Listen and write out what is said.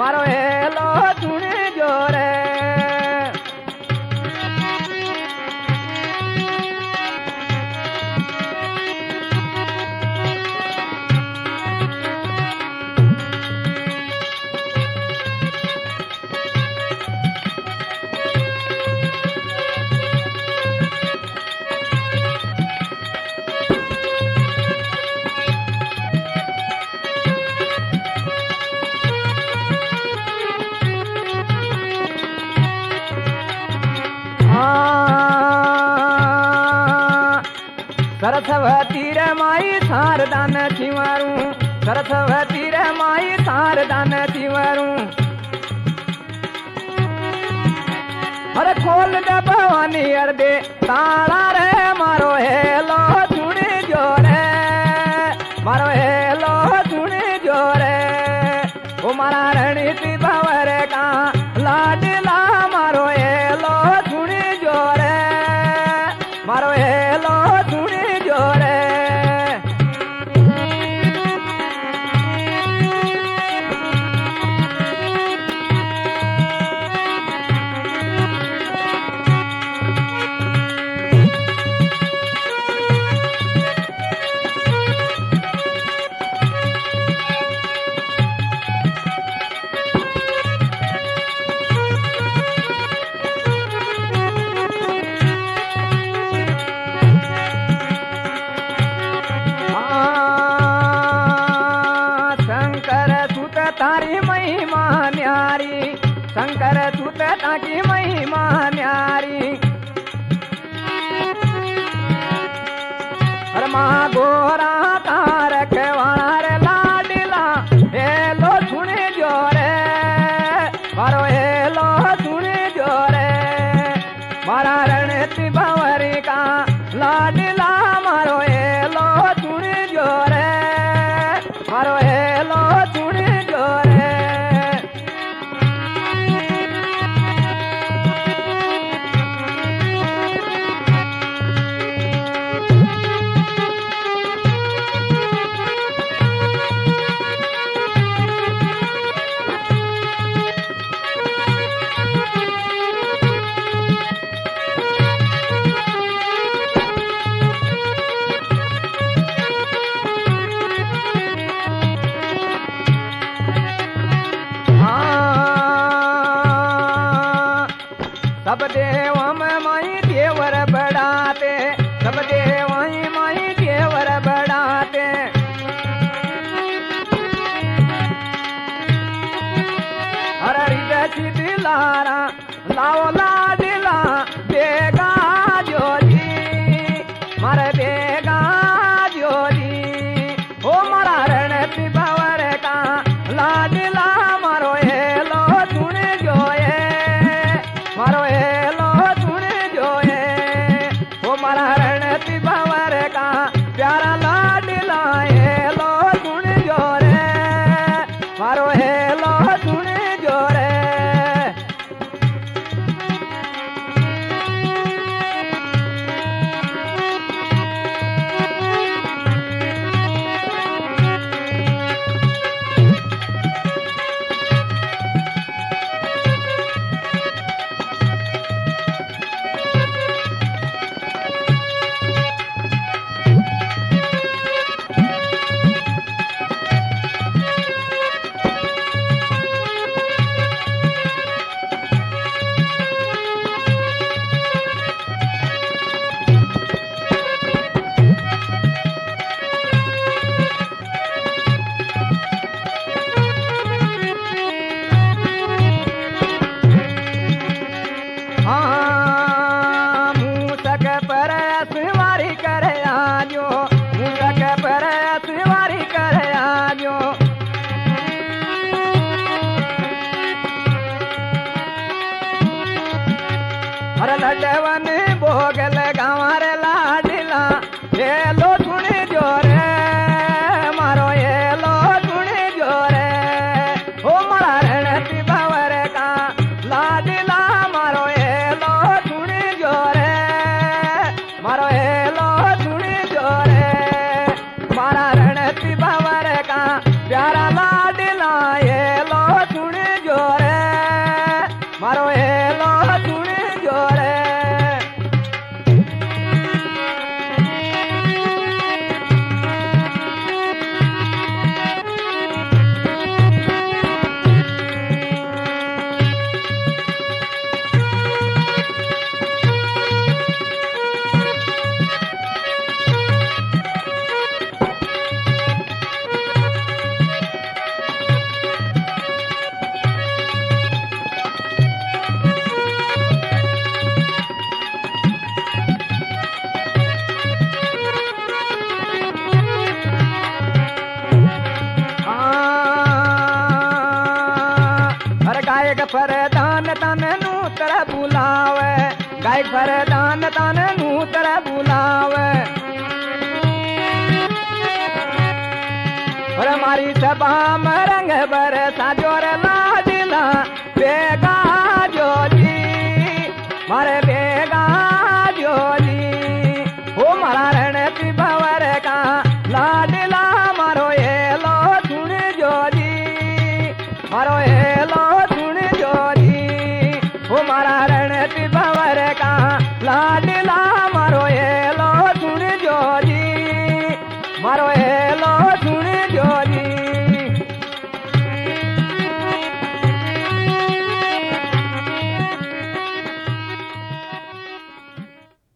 मारो हेलो सुनी जोरे सरस्वती रे माई शारदान थिवारू सरस्वती रे माई शारदान थिवारू अरे खोल दे भवानी अर्दे ताला रे मारो हेलो सुनी जोरे मारो हेलो सुनी जोरे ओ मारा रणीति भवर का लाडला मारो हेलो सुनी जोरे मारो हेलो सुनी जोरे तारी महिमा न्यारी शंकर सुत ताकी महिमा न्यारी मा गोरा तारक वार लाडला हेलो सुने जोरे मारो हेलो सुने जोरे मारा रणति भंवरी का लाडला मारो हेलो सुने जोरे मारो हेलो सुने सब देव में माई देवर बढ़ाते सब देव माई देवर बढ़ाते हर हृदय दिलारा लाओ लाडला देगा जोजी मारे देगा जोजी ओ मारा रणति भंवर का लाडला मारो हेलो सुने जोए मारो हेलो सुने जोए ओ मारा रणति भंवर का प्यारा लाडला हेलो सुने जोरे मारो हेलो सुने जोरे लडवन भोग लगावर लाडला हेलो सुने जोरे मारो हेलो सुने जोरे ओ मारा रणति भंवर का लाडला मारो हेलो सुने जोरे मारो हेलो सुने जोरे मारा रणति भंवर का प्यारा लाडला हेलो सुने गायक फरदान तन नूतर बुलावे गायक फरदान तन नूतर बुलावे और हमारी सभा में रंग बरसा जोर लाडला बेगा जोजी मारे बेगा जोजी हो मारा रणती भवर का लाडला मारो एलो सुन जोजी मारो एलो सुन जोजी हो मारा रणती भवर का लाडला मारो एलो सुन जोजी मारो एलो